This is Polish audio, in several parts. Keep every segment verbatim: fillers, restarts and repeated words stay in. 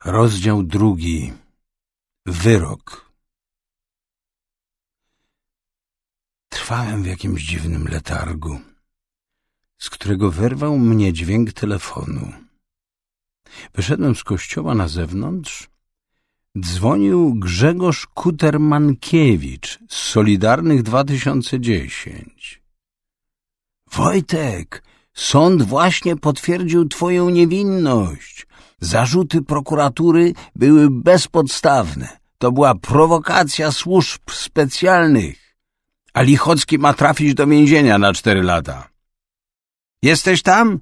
Rozdział drugi. Wyrok. Trwałem w jakimś dziwnym letargu, z którego wyrwał mnie dźwięk telefonu. Wyszedłem z kościoła na zewnątrz. Dzwonił Grzegorz Kuter-Mankiewicz z Solidarnych dwa tysiące dziesięć. Wojtek, sąd właśnie potwierdził twoją niewinność. Zarzuty prokuratury były bezpodstawne. To była prowokacja służb specjalnych. A Lichocki ma trafić do więzienia na cztery lata. Jesteś tam?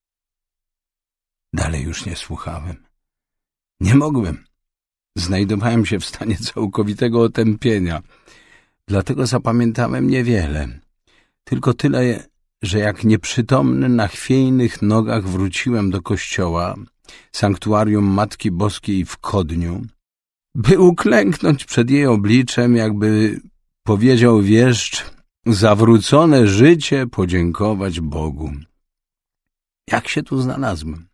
Dalej już nie słuchałem. Nie mogłem. Znajdowałem się w stanie całkowitego otępienia. Dlatego zapamiętałem niewiele. Tylko tyle, że jak nieprzytomny na chwiejnych nogach wróciłem do kościoła, sanktuarium Matki Boskiej w Kodniu, by uklęknąć przed jej obliczem, jakby powiedział wieszcz, zawrócone życie podziękować Bogu. Jak się tu znalazłem?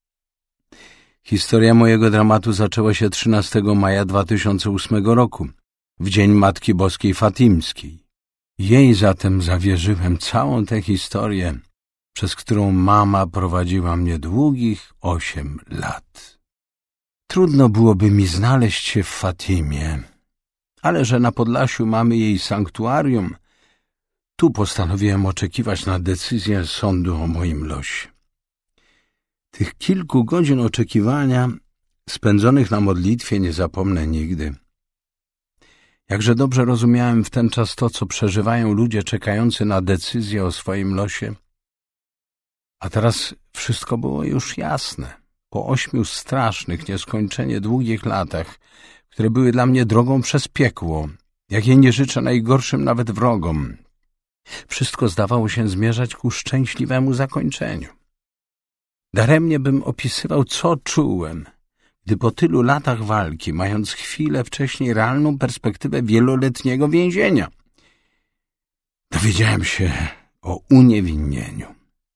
Historia mojego dramatu zaczęła się trzynastego maja dwa tysiące ósmego roku, w Dzień Matki Boskiej Fatimskiej. Jej zatem zawierzyłem całą tę historię, przez którą mama prowadziła mnie długich osiem lat. Trudno byłoby mi znaleźć się w Fatimie, ale że na Podlasiu mamy jej sanktuarium, tu postanowiłem oczekiwać na decyzję sądu o moim losie. Tych kilku godzin oczekiwania, spędzonych na modlitwie, nie zapomnę nigdy. Jakże dobrze rozumiałem w ten czas to, co przeżywają ludzie czekający na decyzję o swoim losie. A teraz wszystko było już jasne. Po ośmiu strasznych, nieskończenie długich latach, które były dla mnie drogą przez piekło, jakiej nie życzę najgorszym nawet wrogom, wszystko zdawało się zmierzać ku szczęśliwemu zakończeniu. Daremnie bym opisywał, co czułem, gdy po tylu latach walki, mając chwilę wcześniej realną perspektywę wieloletniego więzienia, dowiedziałem się o uniewinnieniu.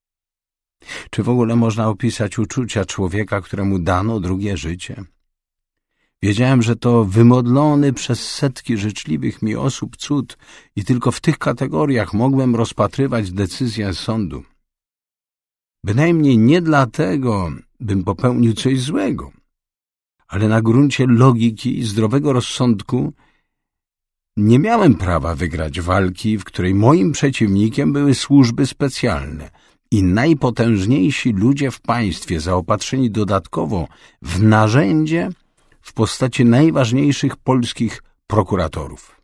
Czy w ogóle można opisać uczucia człowieka, któremu dano drugie życie? Wiedziałem, że to wymodlony przez setki życzliwych mi osób cud i tylko w tych kategoriach mogłem rozpatrywać decyzję sądu. Bynajmniej nie dlatego, bym popełnił coś złego, ale na gruncie logiki i zdrowego rozsądku nie miałem prawa wygrać walki, w której moim przeciwnikiem były służby specjalne i najpotężniejsi ludzie w państwie zaopatrzeni dodatkowo w narzędzie w postaci najważniejszych polskich prokuratorów.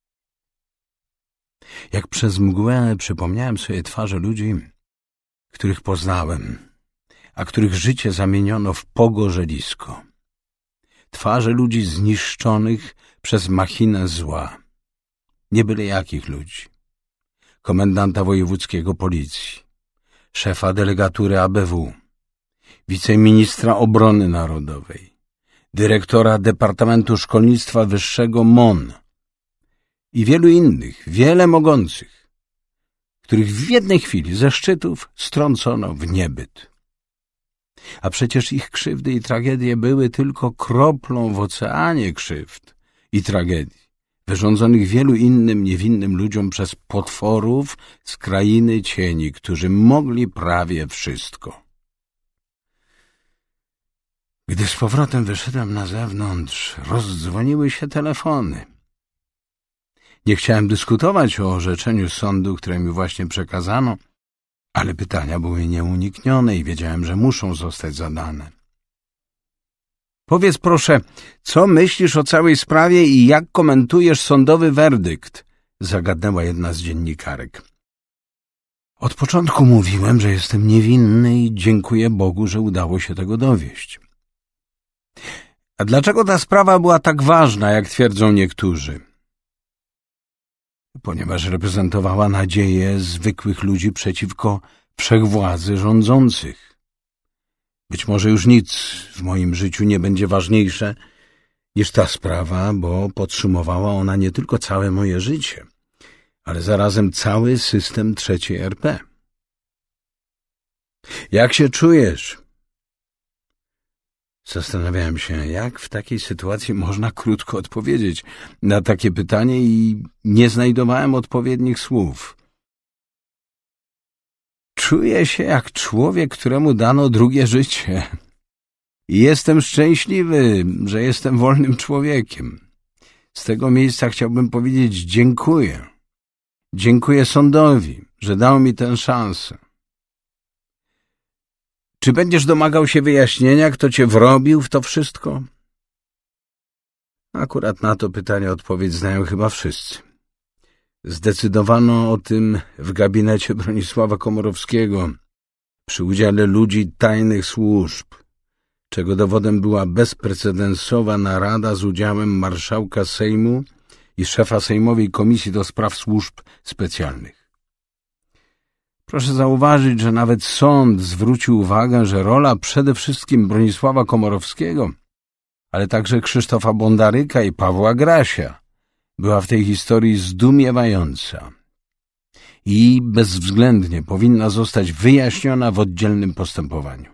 Jak przez mgłę przypomniałem sobie twarze ludzi, których poznałem, a których życie zamieniono w pogorzelisko. Twarze ludzi zniszczonych przez machinę zła. Nie byle jakich ludzi. Komendanta wojewódzkiego policji, szefa delegatury A B W, wiceministra obrony narodowej, dyrektora Departamentu Szkolnictwa Wyższego M O N i wielu innych, wiele mogących, których w jednej chwili ze szczytów strącono w niebyt. A przecież ich krzywdy i tragedie były tylko kroplą w oceanie krzywd i tragedii, wyrządzonych wielu innym niewinnym ludziom przez potworów z krainy cieni, którzy mogli prawie wszystko. Gdy z powrotem wyszedłem na zewnątrz, rozdzwoniły się telefony. Nie chciałem dyskutować o orzeczeniu sądu, które mi właśnie przekazano, ale pytania były nieuniknione i wiedziałem, że muszą zostać zadane. Powiedz proszę, co myślisz o całej sprawie i jak komentujesz sądowy werdykt? Zagadnęła jedna z dziennikarek. Od początku mówiłem, że jestem niewinny i dziękuję Bogu, że udało się tego dowieść. A dlaczego ta sprawa była tak ważna, jak twierdzą niektórzy? Ponieważ reprezentowała nadzieję zwykłych ludzi przeciwko wszechwładzy rządzących. Być może już nic w moim życiu nie będzie ważniejsze niż ta sprawa, bo podsumowała ona nie tylko całe moje życie, ale zarazem cały system trzeciej R P. Jak się czujesz? Zastanawiałem się, jak w takiej sytuacji można krótko odpowiedzieć na takie pytanie i nie znajdowałem odpowiednich słów. Czuję się jak człowiek, któremu dano drugie życie. I jestem szczęśliwy, że jestem wolnym człowiekiem. Z tego miejsca chciałbym powiedzieć dziękuję. Dziękuję sądowi, że dał mi tę szansę. Czy będziesz domagał się wyjaśnienia, kto cię wrobił w to wszystko? Akurat na to pytanie odpowiedź znają chyba wszyscy. Zdecydowano o tym w gabinecie Bronisława Komorowskiego przy udziale ludzi tajnych służb, czego dowodem była bezprecedensowa narada z udziałem marszałka Sejmu i szefa Sejmowej Komisji do Spraw Służb Specjalnych. Proszę zauważyć, że nawet sąd zwrócił uwagę, że rola przede wszystkim Bronisława Komorowskiego, ale także Krzysztofa Bondaryka i Pawła Grasia była w tej historii zdumiewająca i bezwzględnie powinna zostać wyjaśniona w oddzielnym postępowaniu.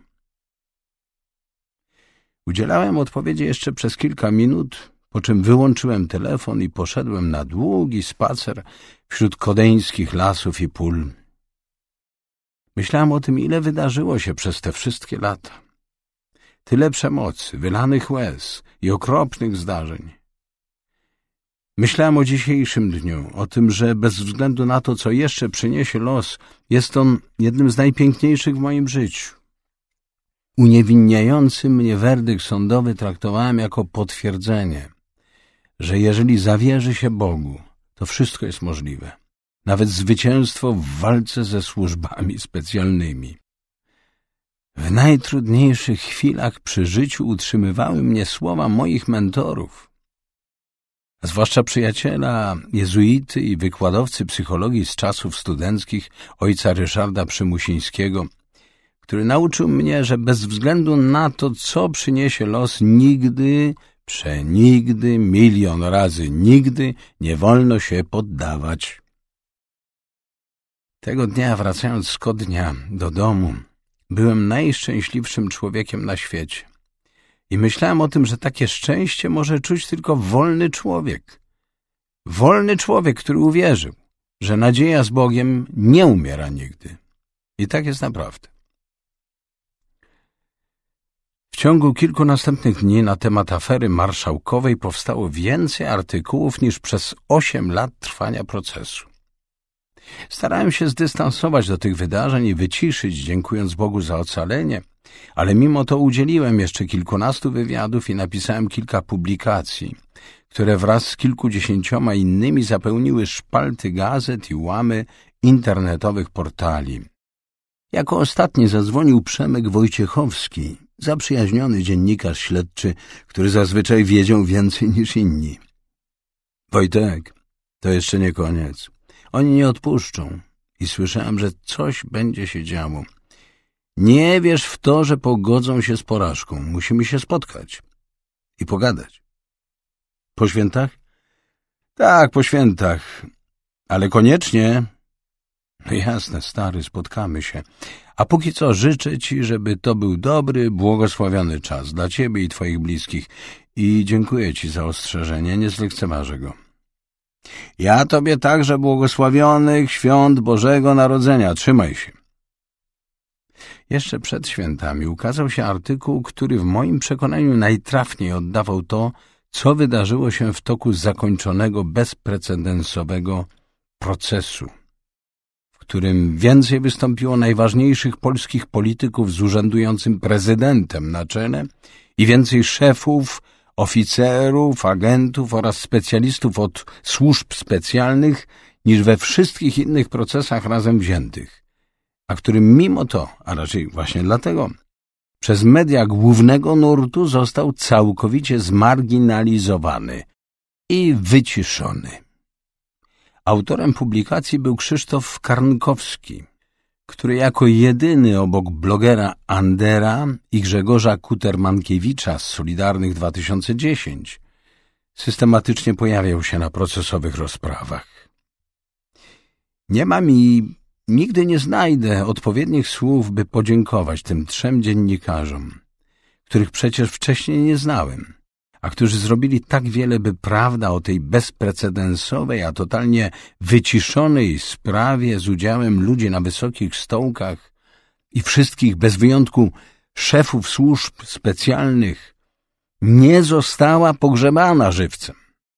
Udzielałem odpowiedzi jeszcze przez kilka minut, po czym wyłączyłem telefon i poszedłem na długi spacer wśród kodeńskich lasów i pól. Myślałem o tym, ile wydarzyło się przez te wszystkie lata. Tyle przemocy, wylanych łez i okropnych zdarzeń. Myślałem o dzisiejszym dniu, o tym, że bez względu na to, co jeszcze przyniesie los, jest on jednym z najpiękniejszych w moim życiu. Uniewinniający mnie werdykt sądowy traktowałem jako potwierdzenie, że jeżeli zawierzy się Bogu, to wszystko jest możliwe. Nawet zwycięstwo w walce ze służbami specjalnymi. W najtrudniejszych chwilach przy życiu utrzymywały mnie słowa moich mentorów, a zwłaszcza przyjaciela, jezuity i wykładowcy psychologii z czasów studenckich, ojca Ryszarda Przymusińskiego, który nauczył mnie, że bez względu na to, co przyniesie los, nigdy, przenigdy, milion razy nigdy nie wolno się poddawać. Tego dnia, wracając z Kodnia do domu, byłem najszczęśliwszym człowiekiem na świecie. I myślałem o tym, że takie szczęście może czuć tylko wolny człowiek. Wolny człowiek, który uwierzył, że nadzieja z Bogiem nie umiera nigdy. I tak jest naprawdę. W ciągu kilku następnych dni na temat afery marszałkowej powstało więcej artykułów niż przez osiem lat trwania procesu. Starałem się zdystansować do tych wydarzeń i wyciszyć, dziękując Bogu za ocalenie, ale mimo to udzieliłem jeszcze kilkunastu wywiadów i napisałem kilka publikacji, które wraz z kilkudziesięcioma innymi zapełniły szpalty gazet i łamy internetowych portali. Jako ostatni zadzwonił Przemek Wojciechowski, zaprzyjaźniony dziennikarz śledczy, który zazwyczaj wiedział więcej niż inni. Wojtek, to jeszcze nie koniec. Oni nie odpuszczą i słyszałem, że coś będzie się działo. Nie wierz w to, że pogodzą się z porażką. Musimy się spotkać i pogadać. Po świętach? Tak, po świętach. Ale koniecznie. No jasne, stary, spotkamy się. A póki co życzę ci, żeby to był dobry, błogosławiony czas dla ciebie i twoich bliskich. I dziękuję ci za ostrzeżenie, nie zlekceważę go. Ja tobie także błogosławionych świąt Bożego Narodzenia. Trzymaj się. Jeszcze przed świętami ukazał się artykuł, który w moim przekonaniu najtrafniej oddawał to, co wydarzyło się w toku zakończonego bezprecedensowego procesu, w którym więcej wystąpiło najważniejszych polskich polityków z urzędującym prezydentem na czele i więcej szefów, oficerów, agentów oraz specjalistów od służb specjalnych niż we wszystkich innych procesach razem wziętych, a którym mimo to, a raczej właśnie dlatego, przez media głównego nurtu został całkowicie zmarginalizowany i wyciszony. Autorem publikacji był Krzysztof Karnkowski, który jako jedyny obok blogera Andera i Grzegorza Kutermankiewicza z Solidarnych dwa tysiące dziesięć systematycznie pojawiał się na procesowych rozprawach. Nie mam i nigdy nie znajdę odpowiednich słów, by podziękować tym trzem dziennikarzom, których przecież wcześniej nie znałem, a którzy zrobili tak wiele, by prawda o tej bezprecedensowej, a totalnie wyciszonej sprawie z udziałem ludzi na wysokich stołkach i wszystkich bez wyjątku szefów służb specjalnych nie została pogrzebana żywcem.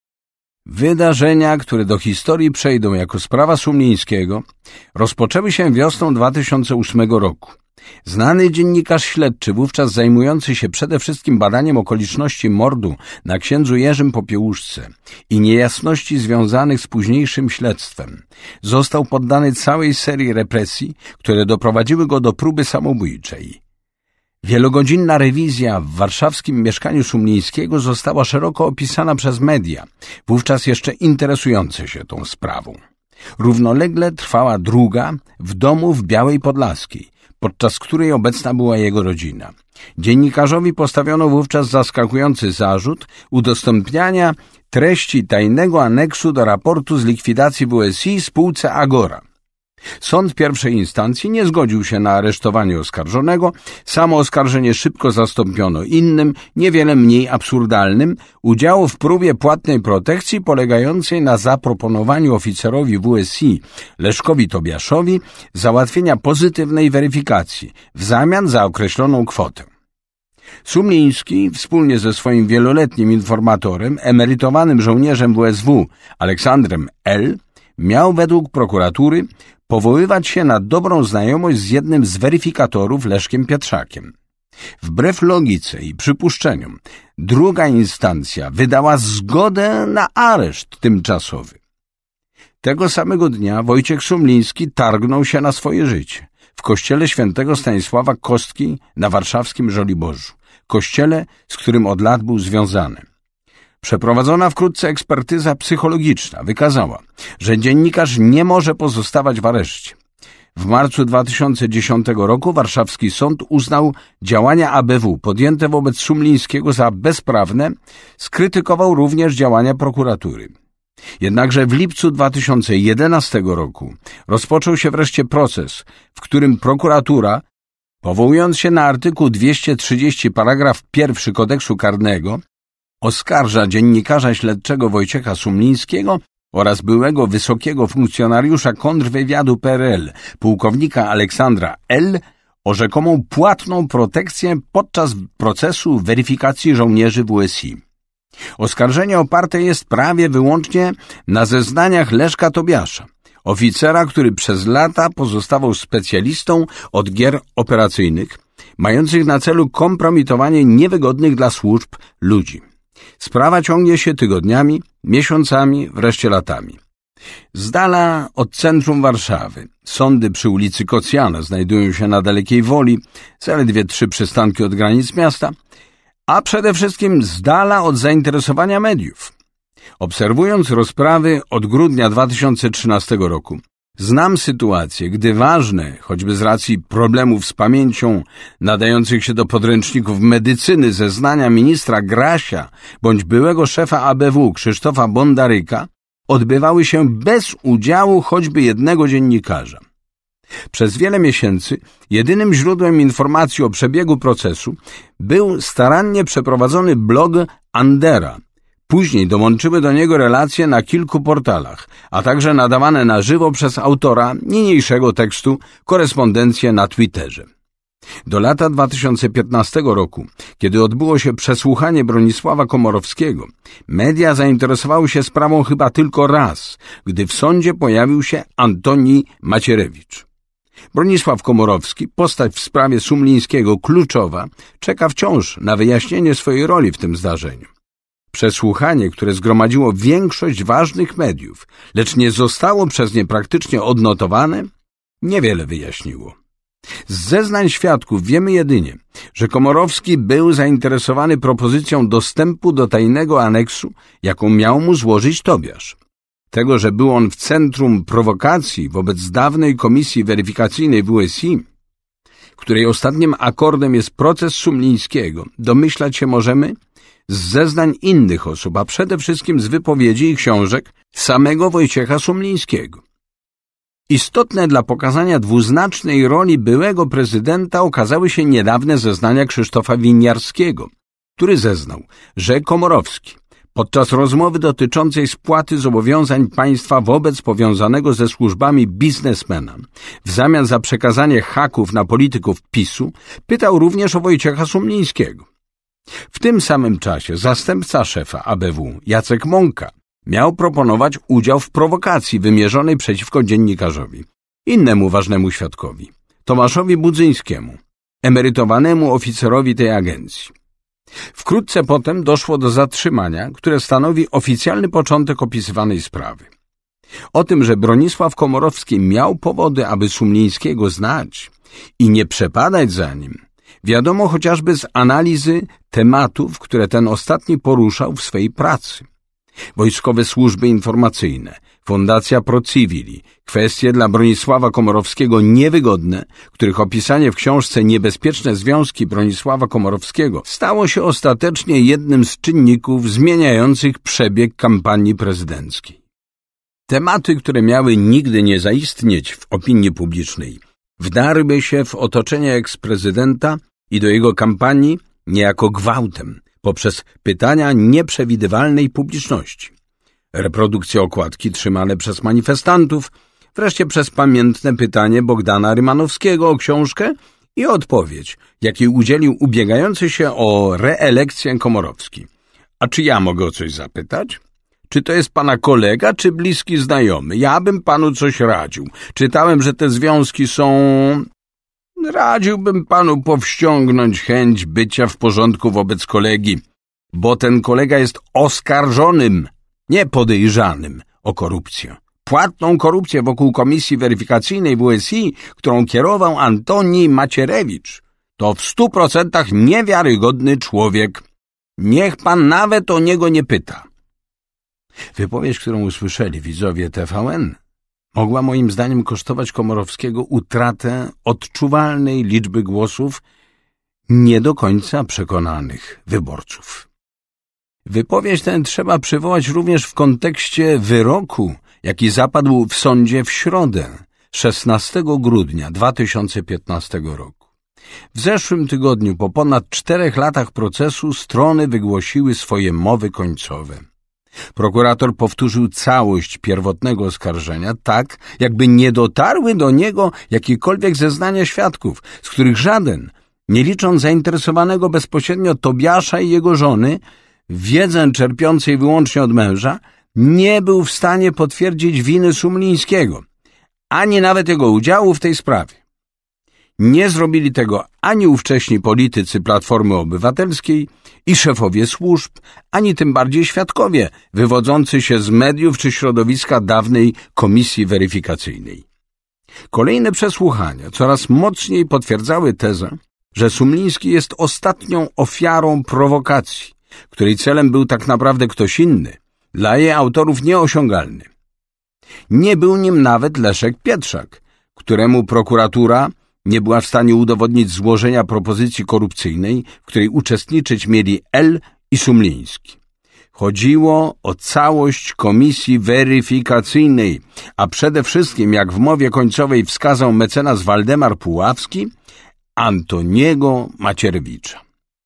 Wydarzenia, które do historii przejdą jako sprawa Sumlińskiego, rozpoczęły się wiosną dwa tysiące ósmego roku. Znany dziennikarz śledczy, wówczas zajmujący się przede wszystkim badaniem okoliczności mordu na księdzu Jerzym Popiełuszce i niejasności związanych z późniejszym śledztwem, został poddany całej serii represji, które doprowadziły go do próby samobójczej. Wielogodzinna rewizja w warszawskim mieszkaniu Sumlińskiego została szeroko opisana przez media, wówczas jeszcze interesujące się tą sprawą. Równolegle trwała druga w domu w Białej Podlaskiej, podczas której obecna była jego rodzina. Dziennikarzowi postawiono wówczas zaskakujący zarzut udostępniania treści tajnego aneksu do raportu z likwidacji W S I spółce Agora. Sąd pierwszej instancji nie zgodził się na aresztowanie oskarżonego, samo oskarżenie szybko zastąpiono innym, niewiele mniej absurdalnym, udziału w próbie płatnej protekcji polegającej na zaproponowaniu oficerowi W S I Leszkowi Tobiaszowi załatwienia pozytywnej weryfikacji w zamian za określoną kwotę. Sumliński wspólnie ze swoim wieloletnim informatorem, emerytowanym żołnierzem W S W Aleksandrem L., miał według prokuratury powoływać się na dobrą znajomość z jednym z weryfikatorów, Leszkiem Pietrzakiem. Wbrew logice i przypuszczeniom, druga instancja wydała zgodę na areszt tymczasowy. Tego samego dnia Wojciech Sumliński targnął się na swoje życie w kościele świętego Stanisława Kostki na warszawskim Żoliborzu, kościele, z którym od lat był związany. Przeprowadzona wkrótce ekspertyza psychologiczna wykazała, że dziennikarz nie może pozostawać w areszcie. W marcu dwa tysiące dziesiątego roku warszawski sąd uznał działania A B W podjęte wobec Sumlińskiego za bezprawne, skrytykował również działania prokuratury. Jednakże w lipcu dwa tysiące jedenastego roku rozpoczął się wreszcie proces, w którym prokuratura, powołując się na artykuł dwieście trzydzieści paragraf pierwszy kodeksu karnego, oskarża dziennikarza śledczego Wojciecha Sumlińskiego oraz byłego wysokiego funkcjonariusza kontrwywiadu P R L, pułkownika Aleksandra L., o rzekomą płatną protekcję podczas procesu weryfikacji żołnierzy W S I. Oskarżenie oparte jest prawie wyłącznie na zeznaniach Leszka Tobiasza, oficera, który przez lata pozostawał specjalistą od gier operacyjnych, mających na celu kompromitowanie niewygodnych dla służb ludzi. Sprawa ciągnie się tygodniami, miesiącami, wreszcie latami. Z dala od centrum Warszawy, sądy przy ulicy Kocjana znajdują się na Dalekiej Woli, zaledwie trzy przystanki od granic miasta, a przede wszystkim z dala od zainteresowania mediów. Obserwując rozprawy od grudnia dwa tysiące trzynastego roku, znam sytuację, gdy ważne, choćby z racji problemów z pamięcią nadających się do podręczników medycyny zeznania ministra Grasia bądź byłego szefa A B W Krzysztofa Bondaryka odbywały się bez udziału choćby jednego dziennikarza. Przez wiele miesięcy jedynym źródłem informacji o przebiegu procesu był starannie przeprowadzony blog Andera. Później dołączyły do niego relacje na kilku portalach, a także nadawane na żywo przez autora niniejszego tekstu korespondencje na Twitterze. Do lata dwa tysiące piętnastego roku, kiedy odbyło się przesłuchanie Bronisława Komorowskiego, media zainteresowały się sprawą chyba tylko raz, gdy w sądzie pojawił się Antoni Macierewicz. Bronisław Komorowski, postać w sprawie Sumlińskiego kluczowa, czeka wciąż na wyjaśnienie swojej roli w tym zdarzeniu. Przesłuchanie, które zgromadziło większość ważnych mediów, lecz nie zostało przez nie praktycznie odnotowane, niewiele wyjaśniło. Z zeznań świadków wiemy jedynie, że Komorowski był zainteresowany propozycją dostępu do tajnego aneksu, jaką miał mu złożyć Tobiasz. Tego, że był on w centrum prowokacji wobec dawnej komisji weryfikacyjnej W S I, której ostatnim akordem jest proces Sumlińskiego, domyślać się możemy z zeznań innych osób, a przede wszystkim z wypowiedzi i książek samego Wojciecha Sumlińskiego. Istotne dla pokazania dwuznacznej roli byłego prezydenta okazały się niedawne zeznania Krzysztofa Winiarskiego, który zeznał, że Komorowski podczas rozmowy dotyczącej spłaty zobowiązań państwa wobec powiązanego ze służbami biznesmena w zamian za przekazanie haków na polityków PiSu pytał również o Wojciecha Sumlińskiego. W tym samym czasie zastępca szefa A B W Jacek Mąka miał proponować udział w prowokacji wymierzonej przeciwko dziennikarzowi, innemu ważnemu świadkowi, Tomaszowi Budzyńskiemu, emerytowanemu oficerowi tej agencji. Wkrótce potem doszło do zatrzymania, które stanowi oficjalny początek opisywanej sprawy. O tym, że Bronisław Komorowski miał powody, aby Sumlińskiego znać i nie przepadać za nim, wiadomo chociażby z analizy tematów, które ten ostatni poruszał w swej pracy. Wojskowe służby informacyjne, Fundacja Pro Civili, kwestie dla Bronisława Komorowskiego niewygodne, których opisanie w książce Niebezpieczne związki Bronisława Komorowskiego stało się ostatecznie jednym z czynników zmieniających przebieg kampanii prezydenckiej. Tematy, które miały nigdy nie zaistnieć w opinii publicznej, wdarły się w otoczenie eksprezydenta i do jego kampanii niejako gwałtem, poprzez pytania nieprzewidywalnej publiczności. Reprodukcje okładki trzymane przez manifestantów, wreszcie przez pamiętne pytanie Bogdana Rymanowskiego o książkę i odpowiedź, jakiej udzielił ubiegający się o reelekcję Komorowski. A czy ja mogę o coś zapytać? Czy to jest pana kolega, czy bliski znajomy? Ja bym panu coś radził. Czytałem, że te związki są... Radziłbym panu powściągnąć chęć bycia w porządku wobec kolegi, bo ten kolega jest oskarżonym, nie podejrzanym o korupcję. Płatną korupcję wokół Komisji Weryfikacyjnej W S I, którą kierował Antoni Macierewicz, to w stu procentach niewiarygodny człowiek. Niech pan nawet o niego nie pyta. Wypowiedź, którą usłyszeli widzowie T V N, mogła moim zdaniem kosztować Komorowskiego utratę odczuwalnej liczby głosów nie do końca przekonanych wyborców. Wypowiedź tę trzeba przywołać również w kontekście wyroku, jaki zapadł w sądzie w środę, szesnastego grudnia dwa tysiące piętnastego roku. W zeszłym tygodniu, po ponad czterech latach procesu, strony wygłosiły swoje mowy końcowe. Prokurator powtórzył całość pierwotnego oskarżenia tak, jakby nie dotarły do niego jakiekolwiek zeznania świadków, z których żaden, nie licząc zainteresowanego bezpośrednio Tobiasza i jego żony, wiedzę czerpiącej wyłącznie od męża, nie był w stanie potwierdzić winy Sumlińskiego, ani nawet jego udziału w tej sprawie. Nie zrobili tego ani ówcześni politycy Platformy Obywatelskiej i szefowie służb, ani tym bardziej świadkowie wywodzący się z mediów czy środowiska dawnej Komisji Weryfikacyjnej. Kolejne przesłuchania coraz mocniej potwierdzały tezę, że Sumliński jest ostatnią ofiarą prowokacji, której celem był tak naprawdę ktoś inny, dla jej autorów nieosiągalny. Nie był nim nawet Leszek Pietrzak, któremu prokuratura nie była w stanie udowodnić złożenia propozycji korupcyjnej, w której uczestniczyć mieli L. i Sumliński. Chodziło o całość Komisji Weryfikacyjnej, a przede wszystkim, jak w mowie końcowej wskazał mecenas Waldemar Puławski, Antoniego Macierewicza.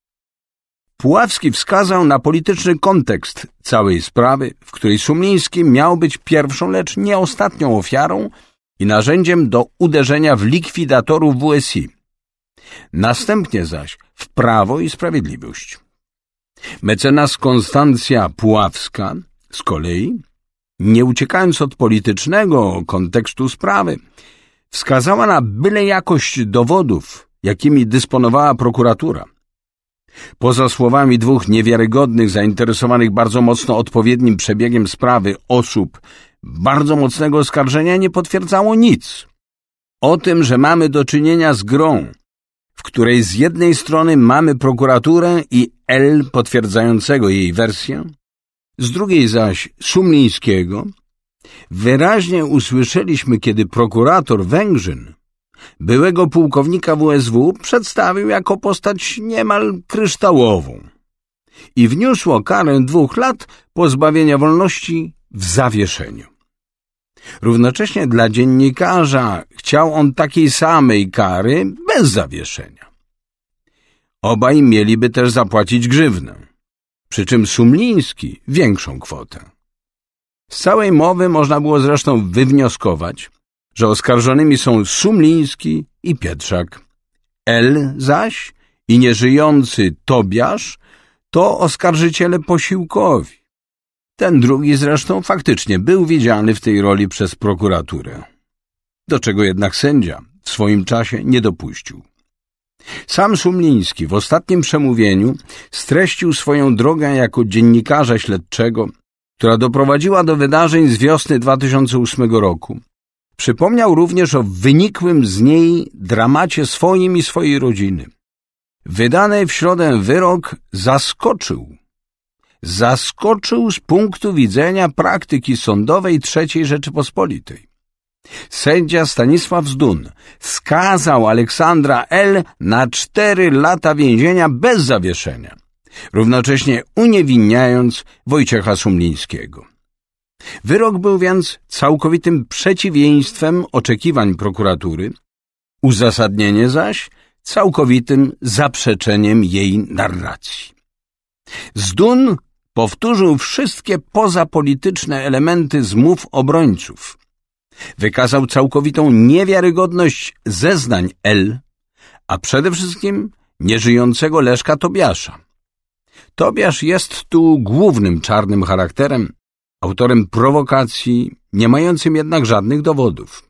Puławski wskazał na polityczny kontekst całej sprawy, w której Sumliński miał być pierwszą, lecz nie ostatnią ofiarą i narzędziem do uderzenia w likwidatorów W S I. Następnie zaś w Prawo i Sprawiedliwość. Mecenas Konstancja Puławska z kolei, nie uciekając od politycznego kontekstu sprawy, wskazała na byle jakość dowodów, jakimi dysponowała prokuratura. Poza słowami dwóch niewiarygodnych, zainteresowanych bardzo mocno odpowiednim przebiegiem sprawy osób, bardzo mocnego oskarżenia nie potwierdzało nic. O tym, że mamy do czynienia z grą, w której z jednej strony mamy prokuraturę i L potwierdzającego jej wersję, z drugiej zaś Sumlińskiego, wyraźnie usłyszeliśmy, kiedy prokurator Węgrzyn byłego pułkownika W S W przedstawił jako postać niemal kryształową i wniósł karę dwóch lat pozbawienia wolności w zawieszeniu. Równocześnie dla dziennikarza chciał on takiej samej kary bez zawieszenia. Obaj mieliby też zapłacić grzywnę, przy czym Sumliński większą kwotę. Z całej mowy można było zresztą wywnioskować, że oskarżonymi są Sumliński i Pietrzak. L zaś i nieżyjący Tobiasz to oskarżyciele posiłkowi. Ten drugi zresztą faktycznie był widziany w tej roli przez prokuraturę, do czego jednak sędzia w swoim czasie nie dopuścił. Sam Sumliński w ostatnim przemówieniu streścił swoją drogę jako dziennikarza śledczego, która doprowadziła do wydarzeń z wiosny dwa tysiące ósmego roku. Przypomniał również o wynikłym z niej dramacie swoim i swojej rodziny. Wydany w środę wyrok zaskoczył. Zaskoczył z punktu widzenia praktyki sądowej trzeciej Rzeczypospolitej. Sędzia Stanisław Zdun skazał Aleksandra L. na cztery lata więzienia bez zawieszenia, równocześnie uniewinniając Wojciecha Sumlińskiego. Wyrok był więc całkowitym przeciwieństwem oczekiwań prokuratury, uzasadnienie zaś całkowitym zaprzeczeniem jej narracji. Zdun powtórzył wszystkie pozapolityczne elementy zmów obrońców. Wykazał całkowitą niewiarygodność zeznań L., a przede wszystkim nieżyjącego Leszka Tobiasza. Tobiasz jest tu głównym czarnym charakterem, autorem prowokacji, nie mającym jednak żadnych dowodów.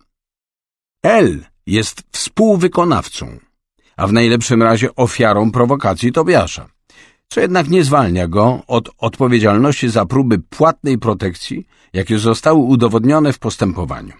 L. jest współwykonawcą, a w najlepszym razie ofiarą prowokacji Tobiasza, co jednak nie zwalnia go od odpowiedzialności za próby płatnej protekcji, jakie zostały udowodnione w postępowaniu.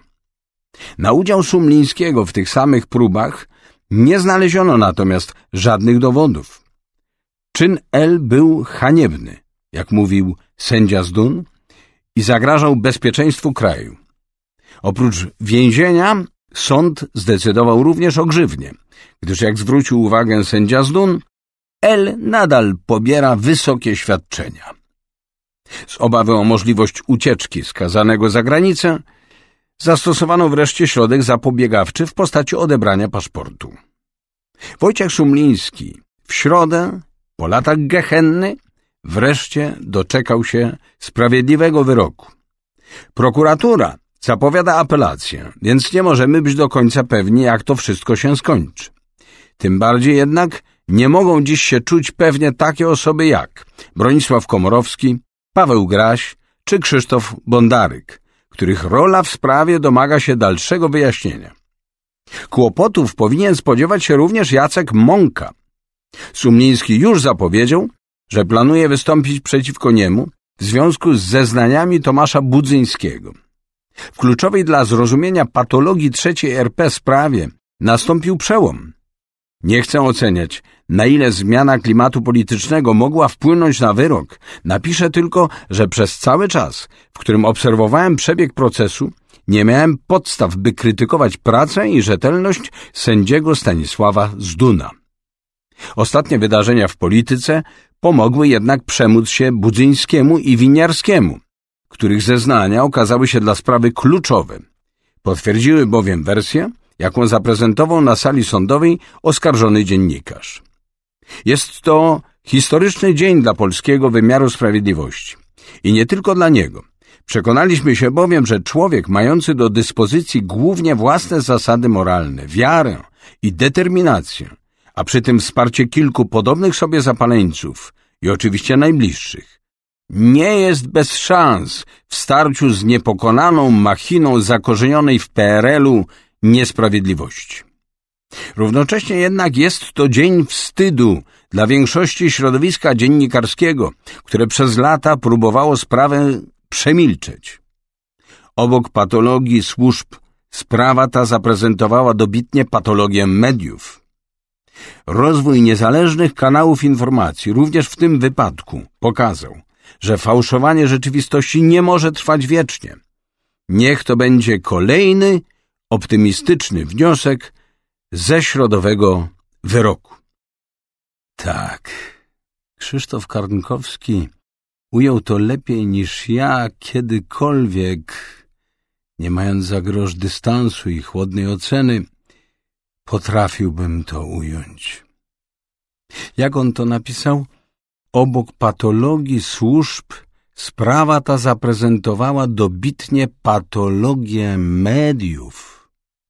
Na udział Sumlińskiego w tych samych próbach nie znaleziono natomiast żadnych dowodów. Czyn L. był haniebny, jak mówił sędzia Zdun, i zagrażał bezpieczeństwu kraju. Oprócz więzienia sąd zdecydował również o grzywnie, gdyż jak zwrócił uwagę sędzia Zdun, L. nadal pobiera wysokie świadczenia. Z obawy o możliwość ucieczki skazanego za granicę zastosowano wreszcie środek zapobiegawczy w postaci odebrania paszportu. Wojciech Sumliński w środę, po latach gehenny, wreszcie doczekał się sprawiedliwego wyroku. Prokuratura zapowiada apelację, więc nie możemy być do końca pewni, jak to wszystko się skończy. Tym bardziej jednak nie mogą dziś się czuć pewnie takie osoby jak Bronisław Komorowski, Paweł Graś czy Krzysztof Bondaryk, których rola w sprawie domaga się dalszego wyjaśnienia. Kłopotów powinien spodziewać się również Jacek Mąka. Sumliński już zapowiedział, że planuje wystąpić przeciwko niemu w związku z zeznaniami Tomasza Budzyńskiego. W kluczowej dla zrozumienia patologii trzeciej R P sprawie nastąpił przełom. Nie chcę oceniać, na ile zmiana klimatu politycznego mogła wpłynąć na wyrok. Napiszę tylko, że przez cały czas, w którym obserwowałem przebieg procesu, nie miałem podstaw, by krytykować pracę i rzetelność sędziego Stanisława Zduna. Ostatnie wydarzenia w polityce pomogły jednak przemóc się Budzyńskiemu i Winiarskiemu, których zeznania okazały się dla sprawy kluczowe. Potwierdziły bowiem wersję, jaką zaprezentował na sali sądowej oskarżony dziennikarz. Jest to historyczny dzień dla polskiego wymiaru sprawiedliwości. I nie tylko dla niego. Przekonaliśmy się bowiem, że człowiek mający do dyspozycji głównie własne zasady moralne, wiarę i determinację, a przy tym wsparcie kilku podobnych sobie zapaleńców i oczywiście najbliższych, nie jest bez szans w starciu z niepokonaną machiną zakorzenionej w P R L-u niesprawiedliwości. Równocześnie jednak jest to dzień wstydu dla większości środowiska dziennikarskiego, które przez lata próbowało sprawę przemilczeć. Obok patologii służb sprawa ta zaprezentowała dobitnie patologię mediów. Rozwój niezależnych kanałów informacji, również w tym wypadku, pokazał, że fałszowanie rzeczywistości nie może trwać wiecznie. Niech to będzie kolejny, optymistyczny wniosek ze środowego wyroku. Tak, Krzysztof Karnkowski ujął to lepiej niż ja kiedykolwiek nie mając za grosz dystansu i chłodnej oceny, potrafiłbym to ująć. Jak on to napisał? Obok patologii służb sprawa ta zaprezentowała dobitnie patologię mediów.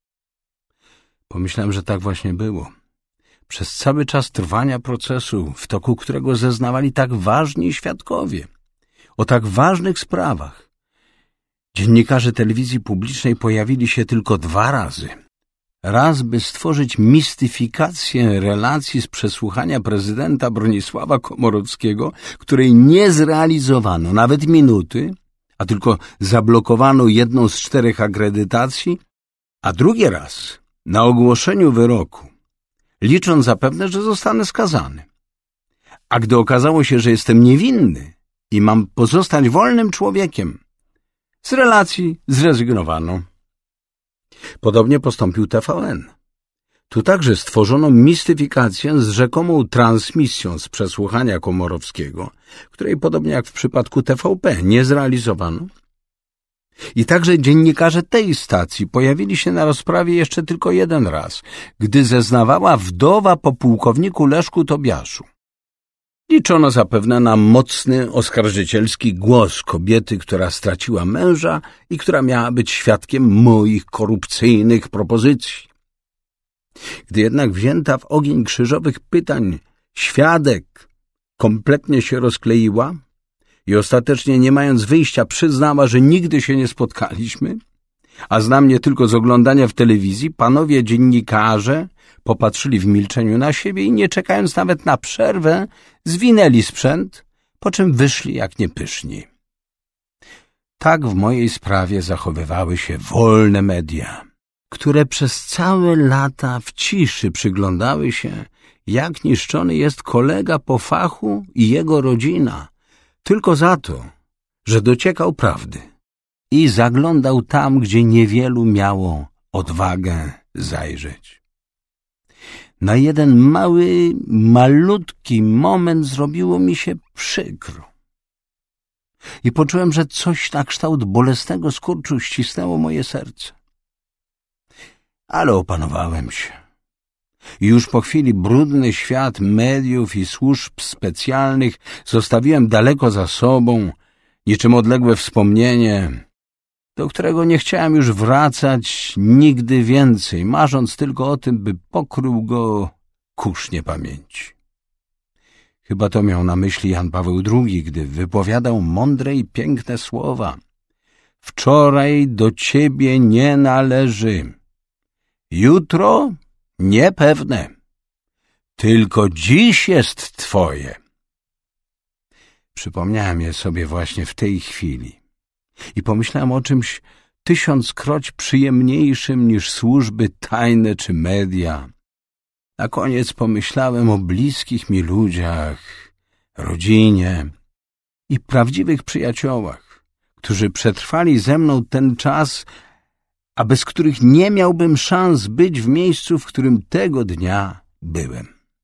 Pomyślałem, że tak właśnie było. Przez cały czas trwania procesu, w toku którego zeznawali tak ważni świadkowie o tak ważnych sprawach, dziennikarze telewizji publicznej pojawili się tylko dwa razy. Raz, by stworzyć mistyfikację relacji z przesłuchania prezydenta Bronisława Komorowskiego, której nie zrealizowano nawet minuty, a tylko zablokowano jedną z czterech akredytacji, a drugi raz na ogłoszeniu wyroku, licząc zapewne, że zostanę skazany. A gdy okazało się, że jestem niewinny i mam pozostać wolnym człowiekiem, z relacji zrezygnowano. Podobnie postąpił T V N. Tu także stworzono mistyfikację z rzekomą transmisją z przesłuchania Komorowskiego, której podobnie jak w przypadku T V P nie zrealizowano. I także dziennikarze tej stacji pojawili się na rozprawie jeszcze tylko jeden raz, gdy zeznawała wdowa po pułkowniku Leszku Tobiaszu. Liczono zapewne na mocny, oskarżycielski głos kobiety, która straciła męża i która miała być świadkiem moich korupcyjnych propozycji. Gdy jednak wzięta w ogień krzyżowych pytań świadek kompletnie się rozkleiła i ostatecznie, nie mając wyjścia, przyznała, że nigdy się nie spotkaliśmy, a zna mnie tylko z oglądania w telewizji, panowie dziennikarze popatrzyli w milczeniu na siebie i nie czekając nawet na przerwę, zwinęli sprzęt, po czym wyszli jak niepyszni. Tak w mojej sprawie zachowywały się wolne media, które przez całe lata w ciszy przyglądały się, jak niszczony jest kolega po fachu i jego rodzina, tylko za to, że dociekał prawdy i zaglądał tam, gdzie niewielu miało odwagę zajrzeć. Na jeden mały, malutki moment zrobiło mi się przykro i poczułem, że coś na kształt bolesnego skurczu ścisnęło moje serce. Ale opanowałem się. I już po chwili brudny świat mediów i służb specjalnych zostawiłem daleko za sobą, niczym odległe wspomnienie, do którego nie chciałem już wracać nigdy więcej, marząc tylko o tym, by pokrył go kurz niepamięci. Chyba to miał na myśli Jan Paweł drugi, gdy wypowiadał mądre i piękne słowa. Wczoraj do ciebie nie należy, jutro niepewne, tylko dziś jest twoje. Przypomniałem je sobie właśnie w tej chwili i pomyślałem o czymś tysiąckroć przyjemniejszym niż służby tajne czy media. Na koniec pomyślałem o bliskich mi ludziach, rodzinie i prawdziwych przyjaciołach, którzy przetrwali ze mną ten czas, a bez których nie miałbym szans być w miejscu, w którym tego dnia byłem.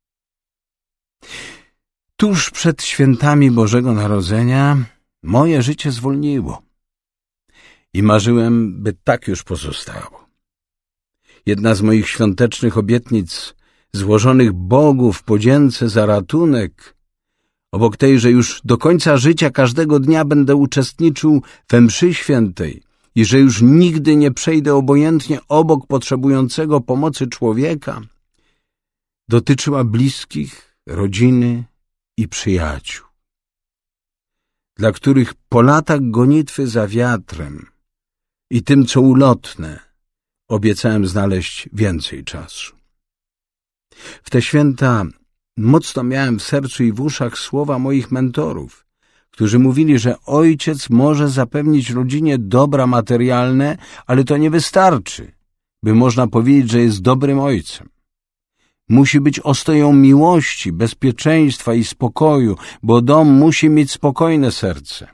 Tuż przed świętami Bożego Narodzenia moje życie zwolniło i marzyłem, by tak już pozostało. Jedna z moich świątecznych obietnic złożonych Bogu w podzięce za ratunek, obok tej, że już do końca życia każdego dnia będę uczestniczył we mszy świętej i że już nigdy nie przejdę obojętnie obok potrzebującego pomocy człowieka, dotyczyła bliskich, rodziny i przyjaciół, dla których po latach gonitwy za wiatrem i tym, co ulotne, obiecałem znaleźć więcej czasu. W te święta mocno miałem w sercu i w uszach słowa moich mentorów, którzy mówili, że ojciec może zapewnić rodzinie dobra materialne, ale to nie wystarczy, by można powiedzieć, że jest dobrym ojcem. Musi być ostoją miłości, bezpieczeństwa i spokoju, bo dom musi mieć spokojne serce.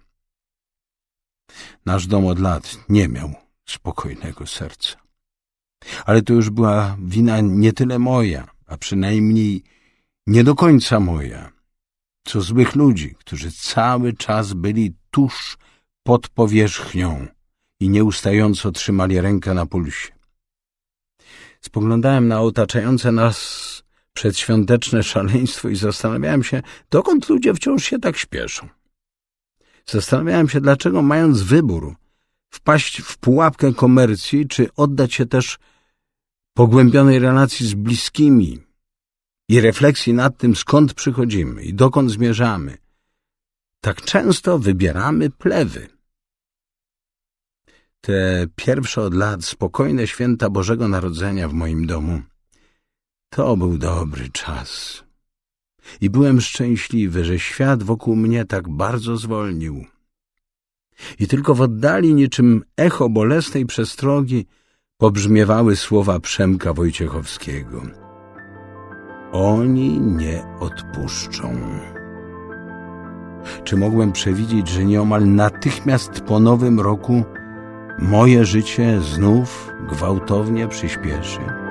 Nasz dom od lat nie miał spokojnego serca. Ale to już była wina nie tyle moja, a przynajmniej nie do końca moja, co złych ludzi, którzy cały czas byli tuż pod powierzchnią i nieustająco trzymali rękę na pulsie. Spoglądałem na otaczające nas przedświąteczne szaleństwo i zastanawiałem się, dokąd ludzie wciąż się tak śpieszą. Zastanawiałem się, dlaczego, mając wybór, wpaść w pułapkę komercji, czy oddać się też pogłębionej relacji z bliskimi i refleksji nad tym, skąd przychodzimy i dokąd zmierzamy, tak często wybieramy plewy. Te pierwsze od lat spokojne święta Bożego Narodzenia w moim domu to był dobry czas. I byłem szczęśliwy, że świat wokół mnie tak bardzo zwolnił. I tylko w oddali, niczym echo bolesnej przestrogi, pobrzmiewały słowa Przemka Wojciechowskiego. Oni nie odpuszczą. Czy mogłem przewidzieć, że nieomal natychmiast po nowym roku moje życie znów gwałtownie przyspieszy?